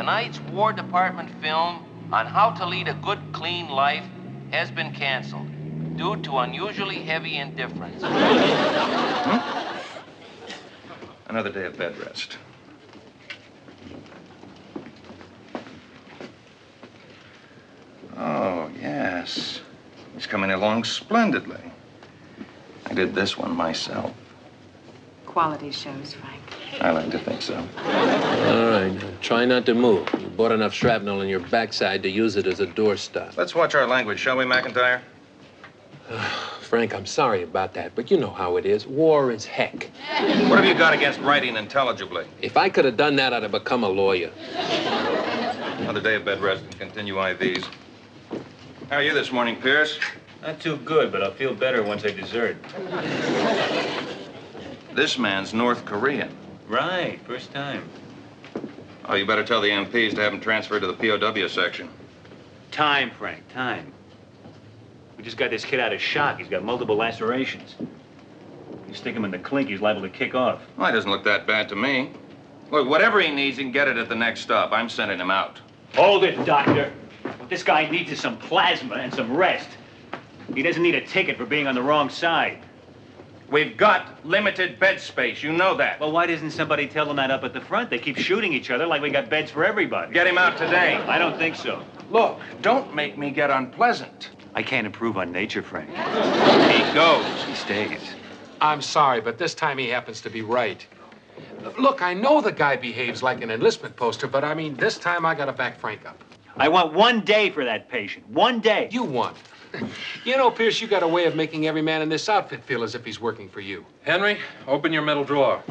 Tonight's War Department film on how to lead a good, clean life has been canceled due to unusually heavy indifference. Another day of bed rest. Oh, yes. He's coming along splendidly. I did this one myself. Quality shows, Frank. I like to think so. All right, now, try not to move. You bought enough shrapnel in your backside to use it as a doorstop. Let's watch our language, shall we, McIntyre? Frank, I'm sorry about that, but you know how it is. War is heck. What have you got against writing intelligibly? If I could have done that, I'd have become a lawyer. Another day of bed rest and continue IVs. How are you this morning, Pierce? Not too good, but I'll feel better once I desert. This man's North Korean. Right, first time. Oh, you better tell the MPs to have him transferred to the POW section. Time, Frank, time. We just got this kid out of shock. He's got multiple lacerations. You stick him in the clink, he's liable to kick off. Well, it doesn't look that bad to me. Look, whatever he needs, he can get it at the next stop. I'm sending him out. Hold it, Doctor. What this guy needs is some plasma and some rest. He doesn't need a ticket for being on the wrong side. We've got limited bed space. You know that. Well, why doesn't somebody tell them that up at the front? They keep shooting each other like we got beds for everybody. Get him out today. I don't think so. Look, don't make me get unpleasant. I can't improve on nature, Frank. He goes. He stays. I'm sorry, but this time he happens to be right. Look, I know the guy behaves like an enlistment poster, but I mean, this time I gotta back Frank up. I want 1 day for that patient. 1 day. You won. You know, Pierce, you got a way of making every man in this outfit feel as if he's working for you. Henry, open your middle drawer.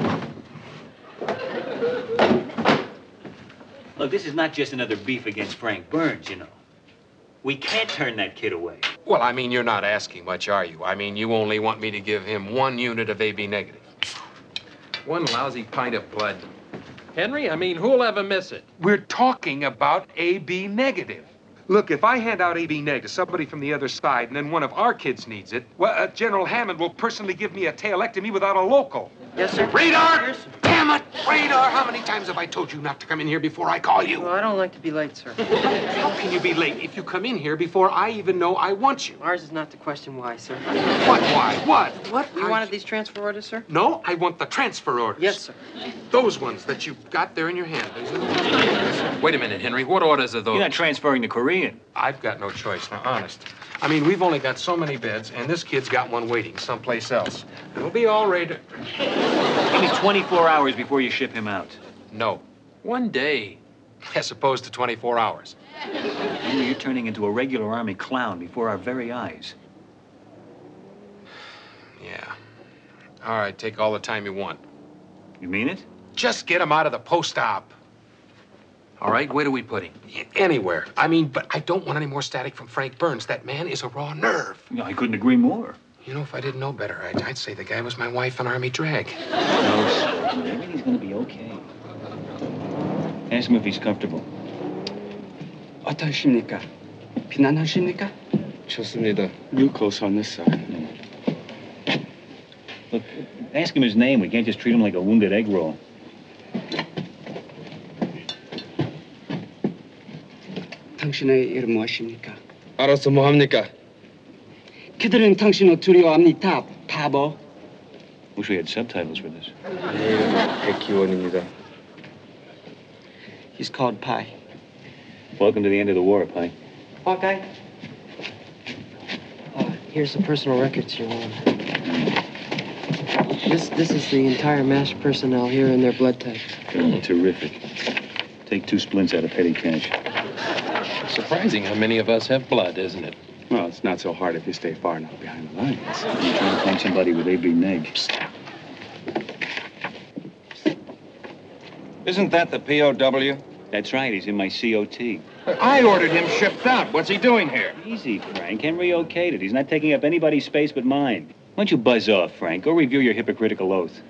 Look, this is not just another beef against Frank Burns, you know. We can't turn that kid away. Well, I mean, you're not asking much, are you? I mean, you only want me to give him 1 unit of AB negative. 1 lousy pint of blood. Henry, I mean, who'll ever miss it? We're talking about AB negative. Look, if I hand out AB negative to somebody from the other side and then one of our kids needs it, well, General Hammond will personally give me a tailect without a local. Yes, sir. Radar! Yes, sir. Damn it! Radar! How many times have I told you not to come in here before I call you? Well, I don't like to be late, sir. How can you be late if you come in here before I even know I want you? Ours is not the question why, sir. What? Why? What? What? You wanted these transfer orders, sir? No, I want the transfer orders. Yes, sir. Those ones that you've got there in your hand. Wait a minute, Henry. What orders are those? You're not transferring to Korean. I've got no choice, now, honest. I mean, we've only got so many beds, and this kid's got one waiting someplace else. It'll be all right. Give me 24 hours before you ship him out. No. 1 day, as opposed to 24 hours. You're turning into a regular Army clown before our very eyes. Yeah. All right, take all the time you want. You mean it? Just get him out of the post-op. All right, where do we put him? Anywhere. I mean, but I don't want any more static from Frank Burns. That man is a raw nerve. No, I couldn't agree more. You know, if I didn't know better, I'd say the guy was my wife on Army drag. No, sir. Everything's gonna be okay. Ask him if he's comfortable. 어떠십니까? 편안하십니까? 좋습니다. You close on this side. Look, ask him his name. We can't just treat him like a wounded egg roll. 당신의 이름 무엇입니까? 알아서 뭐 합니까? 그들은 당신을 두려워합니다, 바보. Wish we had subtitles for this. 백기원입니다. He's called Pi. Welcome to the end of the war, Pi. Hawkeye? Here's the personal records you want. This is the entire MASH personnel here and their blood type. Oh, terrific. Take 2 splints out of petty cash. Surprising how many of us have blood, isn't it? Well, it's not so hard if you stay far enough behind the lines. You're trying to find somebody with AB neg. Isn't that the POW? That's right, he's in my COT. I ordered him shipped out. What's he doing here? Easy, Frank. Henry okayed it. He's not taking up anybody's space but mine. Why don't you buzz off, Frank? Go review your hypocritical oath.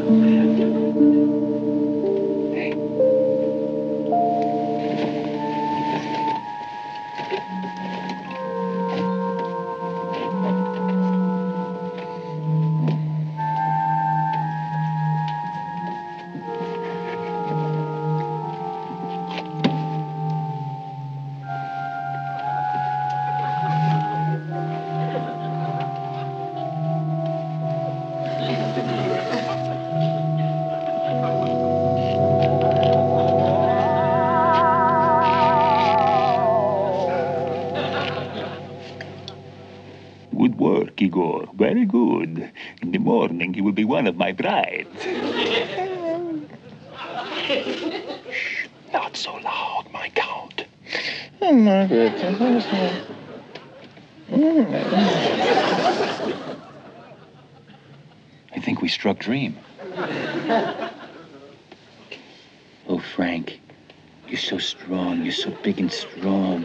Good work, Igor. Very good. In the morning, you will be one of my brides. Shh, not so loud, my count. Oh, Margaret. I think we struck dream. Oh, Frank, you're so strong. You're so big and strong.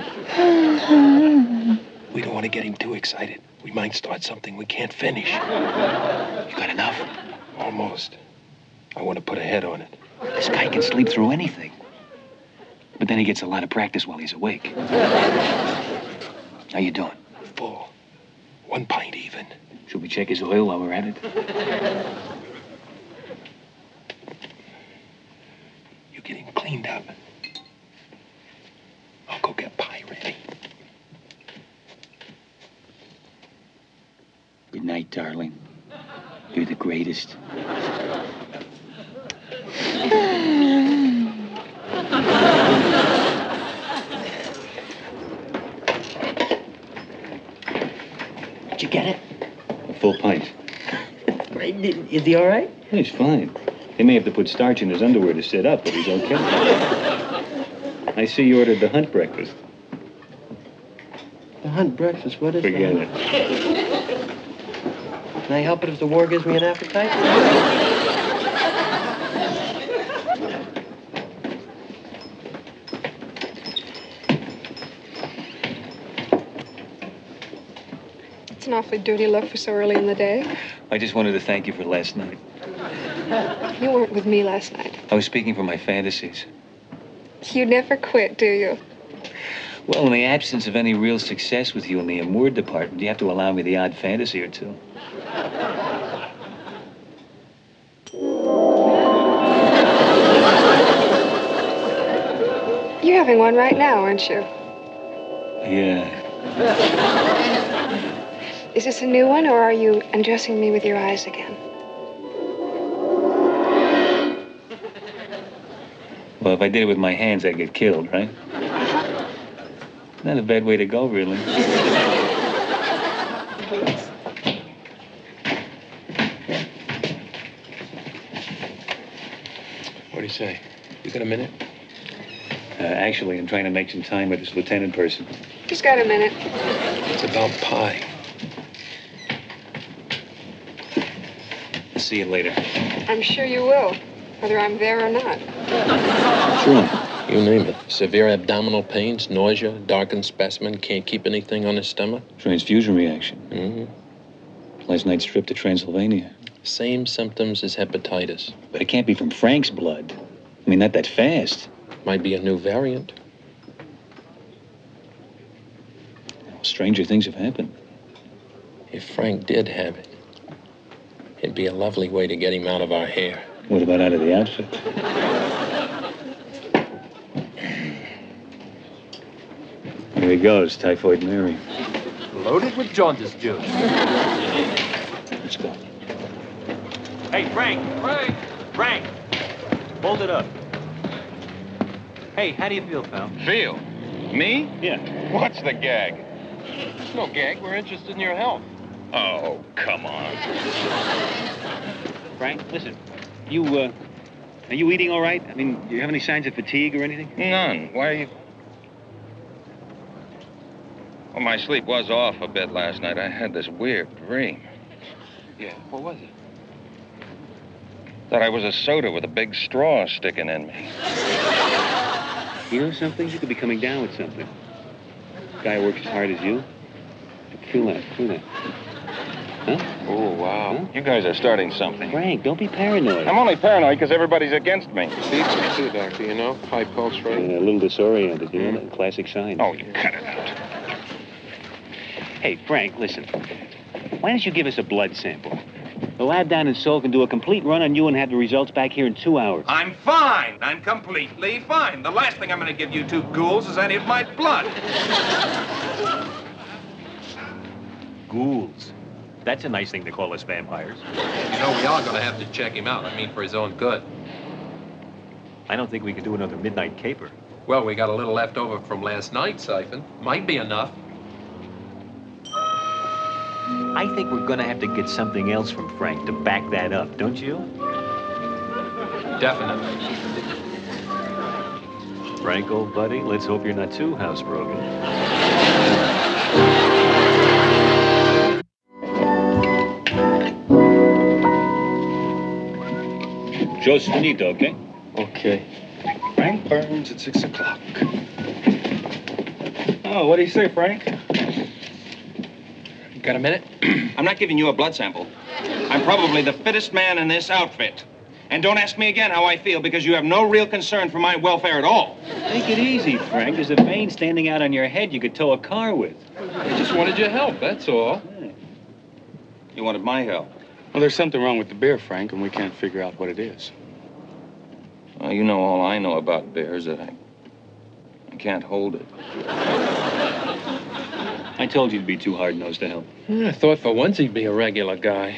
We don't want to get him too excited. We might start something we can't finish. You got enough? Almost. I want to put a head on it. This guy can sleep through anything. But then he gets a lot of practice while he's awake. How you doing? Full. 1 pint even. Should we check his oil while we're at it? You get him cleaned up. I'll go get pie ready. Good night, darling. You're the greatest. Did you get it? A full pint. Is he all right? He's fine. They may have to put starch in his underwear to sit up, but he's okay. I see you ordered the Hunt breakfast. The Hunt breakfast, what is Forget that? it. Can I help it if the war gives me an appetite? It's an awfully dirty look for so early in the day. I just wanted to thank you for last night. You weren't with me last night. I was speaking from my fantasies. You never quit, do you? Well, in the absence of any real success with you in the amour department, you have to allow me the odd fantasy or two. You're having one right now, aren't you? Yeah. Is this a new one, or are you undressing me with your eyes again? Well, if I did it with my hands, I'd get killed, right? Not a bad way to go, really. What do you say? You got a minute? Actually, I'm trying to make some time with this lieutenant person. Just got a minute. It's about pie. I'll see you later. I'm sure you will, whether I'm there or not. Sure. You name it. Severe abdominal pains, nausea, darkened specimen, can't keep anything on his stomach. Transfusion reaction. Mm-hmm. Last night's trip to Transylvania. Same symptoms as hepatitis. But it can't be from Frank's blood. I mean, not that fast. Might be a new variant. Stranger things have happened. If Frank did have it, it'd be a lovely way to get him out of our hair. What about out of the outfit? Here he goes, Typhoid Mary. Loaded with jaundice juice. Let's go. Hey, Frank! Frank! Frank! Hold it up. Hey, how do you feel, pal? Feel? Me? Yeah. What's the gag? There's no gag. We're interested in your health. Oh, come on. Frank, listen. Are you eating all right? I mean, do you have any signs of fatigue or anything? None. Why are you... Well, my sleep was off a bit last night. I had this weird dream. Yeah, what was it? That I was a soda with a big straw sticking in me. You know something? You could be coming down with something. A guy who works as hard as you. Feel that, feel that. Oh, wow. You guys are starting something. Frank, don't be paranoid. I'm only paranoid because everybody's against me. Beats me too, Doctor, you know? High pulse rate. A little disoriented, you know, that classic sign. Oh, you cut it out. Hey, Frank, listen. Why don't you give us a blood sample? The lab down in Seoul can do a complete run on you and have the results back here in 2 hours. I'm fine. I'm completely fine. The last thing I'm going to give you two ghouls is any of my blood. Ghouls. That's a nice thing to call us vampires. You know, we are going to have to check him out. I mean, for his own good. I don't think we could do another midnight caper. Well, we got a little left over from last night, Siphon. Might be enough. I think we're going to have to get something else from Frank to back that up, don't you? Definitely. Frank, old buddy, let's hope you're not too housebroken. Just finito, okay? Okay. Frank Burns at 6 o'clock. Oh, what do you say, Frank? Got a minute? I'm not giving you a blood sample. I'm probably the fittest man in this outfit. And don't ask me again how I feel, because you have no real concern for my welfare at all. Take it easy, Frank. There's a vein standing out on your head you could tow a car with. I just wanted your help, that's all. You wanted my help. Well, there's something wrong with the beer, Frank, and we can't figure out what it is. Well, you know all I know about bears, that I can't hold it. I told you to be too hard-nosed to help. I thought for once he'd be a regular guy.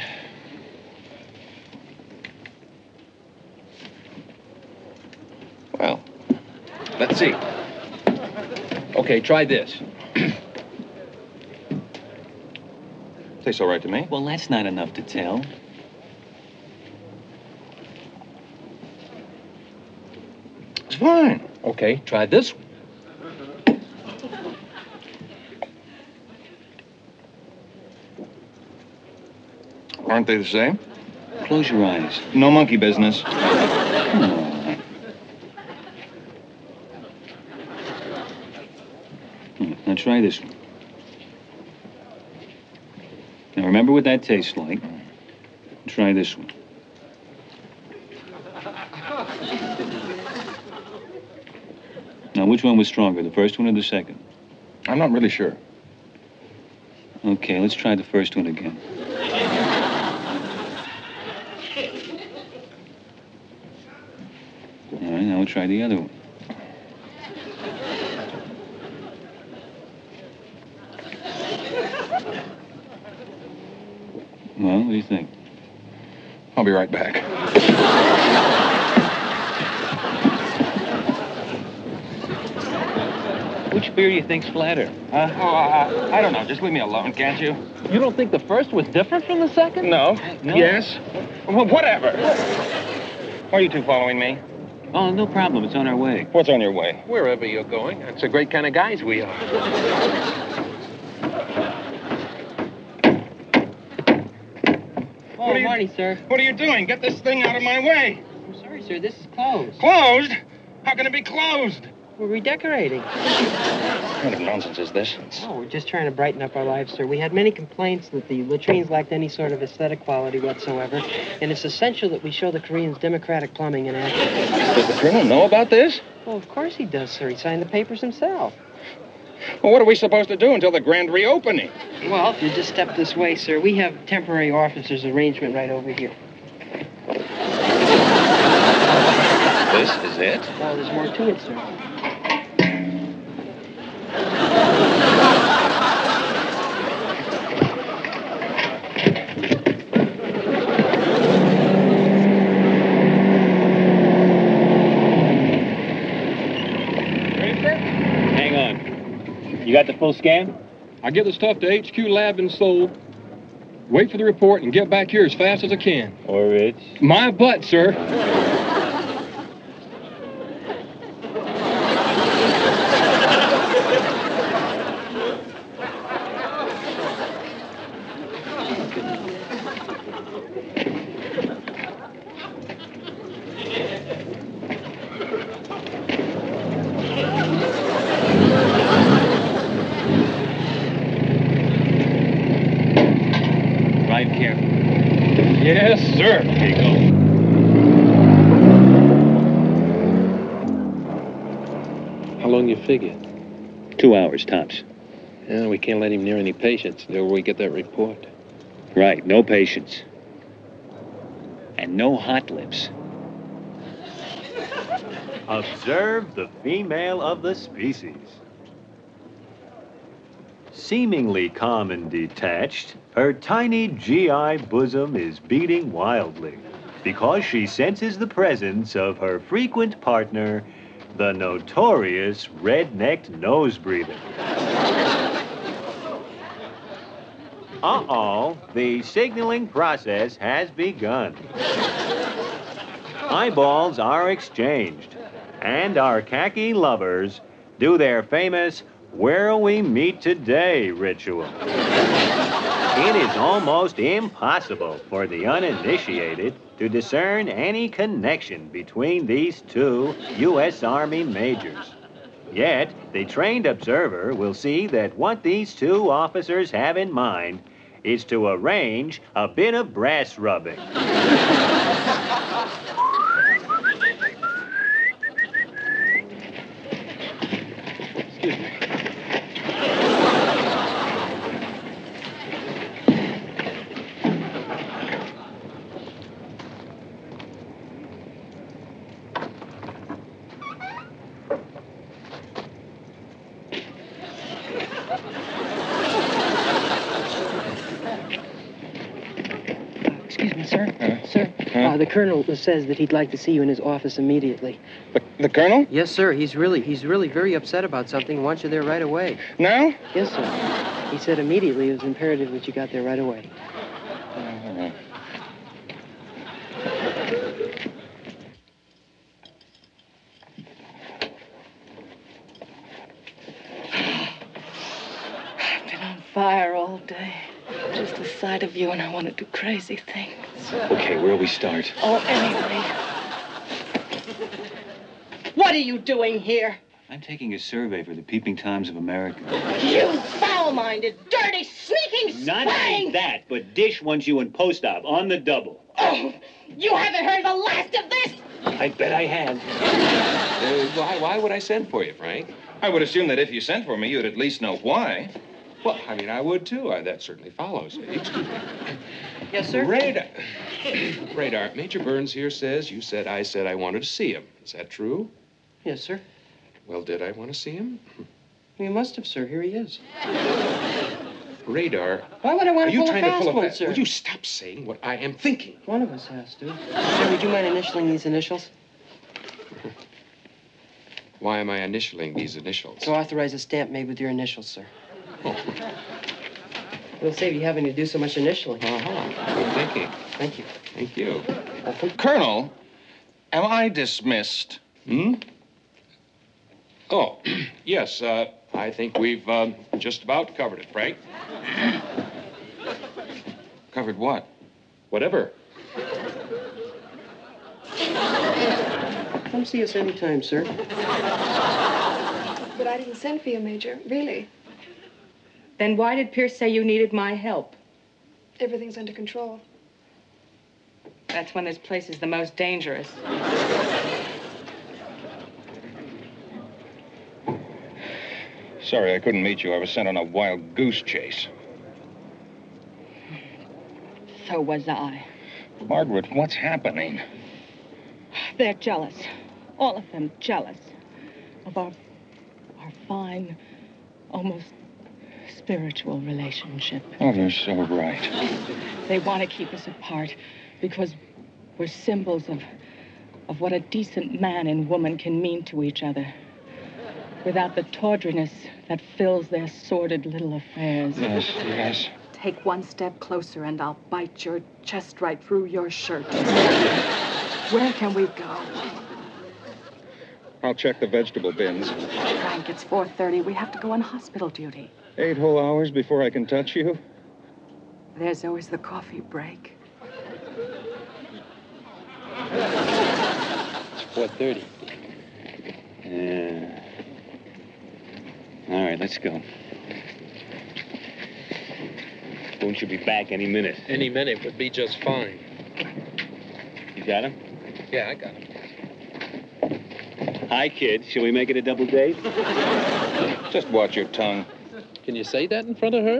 Well, Let's see. Okay, try this. tastes all right to me. Well, that's not enough to tell. It's fine. Okay, try this one. Aren't they the same? Close your eyes. No monkey business. Come on. Now try this one. Now remember what that tastes like. Try this one. Now, which one was stronger, the first one or the second? I'm not really sure. Okay, let's try the first one again. All right, now we'll try the other one. Well, what do you think? I'll be right back. Which beer do you think's flatter? I don't know. Just leave me alone, can't you? You don't think the first was different from the second? No. No? Yes. Well, whatever. Are you two following me? Oh, no problem. It's on our way. What's on your way? Wherever you're going. That's the great kind of guys we are. Oh, morning, sir. What are you doing? Get this thing out of my way. I'm sorry, sir. This is closed. Closed? How can it be closed? We're redecorating. What kind of nonsense is this? Oh, we're just trying to brighten up our lives, sir. We had many complaints that the latrines lacked any sort of aesthetic quality whatsoever, and it's essential that we show the Koreans democratic plumbing in action. Does the colonel know about this? Well, of course he does, sir. He signed the papers himself. Well, what are we supposed to do until the grand reopening? Well, if you just step this way, sir, we have temporary officers' arrangement right over here. This is it? Oh, there's more to it, sir. Hang on. You got the full scan? I get the stuff to HQ Lab in Seoul, wait for the report, and get back here as fast as I can. Or it's... My butt, sir. Yes, sir. Okay, go. How long you figure? 2 hours, tops. Yeah, we can't let him near any patients until we get that report. Right, no patients. And no hot lips. Observe the female of the species. Seemingly calm and detached, her tiny GI bosom is beating wildly because she senses the presence of her frequent partner, the notorious red-necked nose breather. Uh-oh, the signaling process has begun. Eyeballs are exchanged, and our khaki lovers do their famous "Where'll we meet today" ritual. It is almost impossible for the uninitiated to discern any connection between these two U.S. Army majors. Yet, the trained observer will see that what these two officers have in mind is to arrange a bit of brass rubbing. Excuse me, sir. Sir, the colonel says that he'd like to see you in his office immediately. The colonel? Yes, sir. He's really very upset about something. Wants you there right away. Now? Yes, sir. He said immediately it was imperative that you got there right away. I've been on fire all day. Just the sight of you and I want to do crazy things. Okay, where'll we start? Oh, anyway. What are you doing here? I'm taking a survey for the Peeping Times of America. You foul-minded, dirty, sneaking Not swine! only that, but Dish wants you in post-op on the double. Oh, you haven't heard the last of this? I bet I have. Why would I send for you, Frank? I would assume that if you sent for me, you'd at least know why. Well, I mean, I would too. That certainly follows. Excuse me. Yes, sir? Radar. Radar, Major Burns here says you said I wanted to see him. Is that true? Yes, sir. Well, did I want to see him? You must have, sir. Here he is. Radar. Why would I want Are to you pull a trying to fast pull a one, fast? sir? Would you stop saying what I am thinking? One of us has to. Sir, would you mind initialing these initials? Why am I initialing these initials? To authorize a stamp made with your initials, sir. Oh. It'll save you having to do so much initialing. Good thinking. Thank you. Thank you. Colonel, am I dismissed? Oh, yes, I think we've just about covered it, Frank. Covered what? Whatever. Come see us anytime, sir. But I didn't send for you, Major. Really. Then why did Pierce say you needed my help? Everything's under control. That's when this place is the most dangerous. Sorry I couldn't meet you. I was sent on a wild goose chase. So was I. Margaret, what's happening? They're jealous. All of them jealous of our fine, almost spiritual relationship. Oh, you're so right. They want to keep us apart because we're symbols of what a decent man and woman can mean to each other without the tawdriness that fills their sordid little affairs. Yes, yes. Take one step closer and I'll bite your chest right through your shirt. Where can we go? I'll check the vegetable bins. Frank, it's 4:30. We have to go on hospital duty. 8 whole hours before I can touch you? There's always the coffee break. It's 4:30. All right, let's go. Boone should be back any minute. Any minute would be just fine. You got him? Yeah, I got him. Hi, kid. Shall we make it a double date? Just watch your tongue. Can you say that in front of her?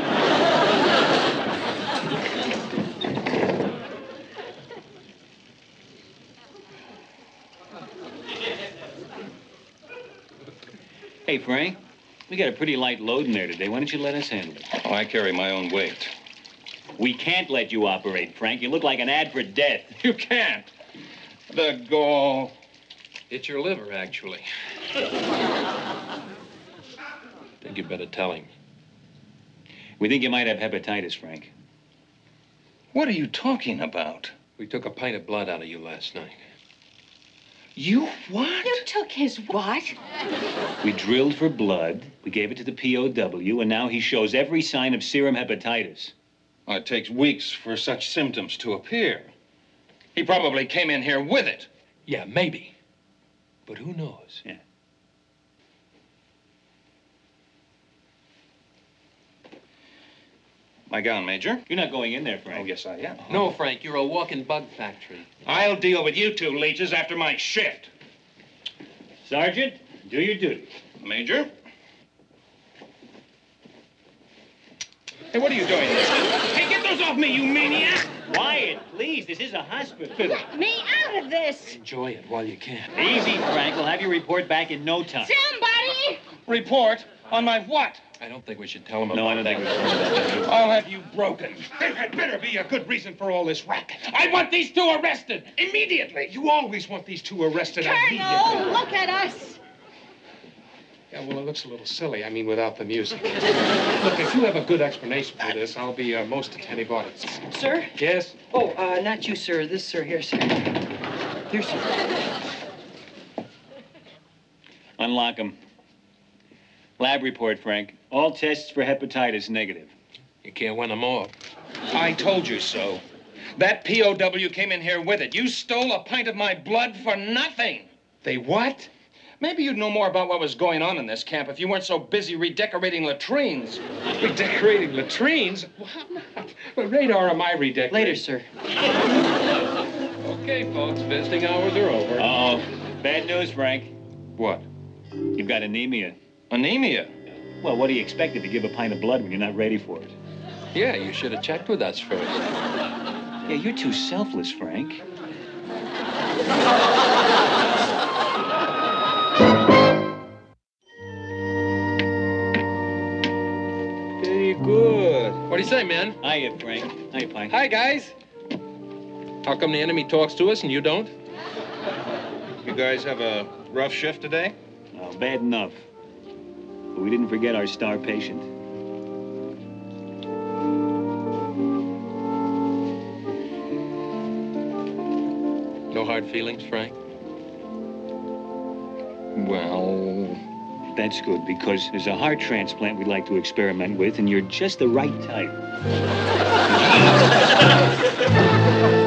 Hey, Frank. We got a pretty light load in there today. Why don't you let us handle it? Oh, I carry my own weight. We can't let you operate, Frank. You look like an ad for death. You can't. The gall. It's your liver, actually. Think you better tell him. We think you might have hepatitis, Frank. What are you talking about? We took a pint of blood out of you last night. You what? You took his what? We drilled for blood, we gave it to the POW, and now he shows every sign of serum hepatitis. Well, it takes weeks for such symptoms to appear. He probably came in here with it. Yeah, maybe. But who knows? Yeah. My gown, Major. You're not going in there, Frank. Oh, yes, I am. No, Frank, you're a walking bug factory. I'll deal with you two leeches after my shift. Sergeant, do your duty. Major? Hey, what are you doing? Hey, get those off me, you maniac! Quiet, please. This is a hospital. Get me out of this! Enjoy it while you can. Easy, Frank. We'll have your report back in no time. Somebody! Report? On my what? I don't think we should tell him about No, I don't think we should. I'll have you broken. There had better be a good reason for all this racket. I want these two arrested immediately. You always want these two arrested Colonel, immediately. look at us! Yeah, well, it looks a little silly. I mean, without the music. Look, if you have a good explanation for this, I'll be most attentive audience. Sir? Yes? Oh, not you, sir. This, sir. Here, sir. Here, sir. Unlock him. Lab report, Frank. All tests for hepatitis negative. You can't win them all. I told you so. That POW came in here with it. You stole a pint of my blood for nothing. They what? Maybe you'd know more about what was going on in this camp if you weren't so busy redecorating latrines. Redecorating latrines? Well, I'm not. What radar am I redecorating? Later, sir. Okay, folks, visiting hours are over. Uh-oh. Bad news, Frank. What? You've got anemia. Anemia? Well, what do you expect to give a pint of blood when you're not ready for it? Yeah, you should have checked with us first. Yeah, you're too selfless, Frank. Very good. What do you say, man? Hiya, Frank. Hiya, Pike. Hi, guys. How come the enemy talks to us and you don't? You guys have a rough shift today? Oh, bad enough. But we didn't forget our star patient. No hard feelings, Frank? Well... That's good, because there's a heart transplant we'd like to experiment with, and you're just the right type.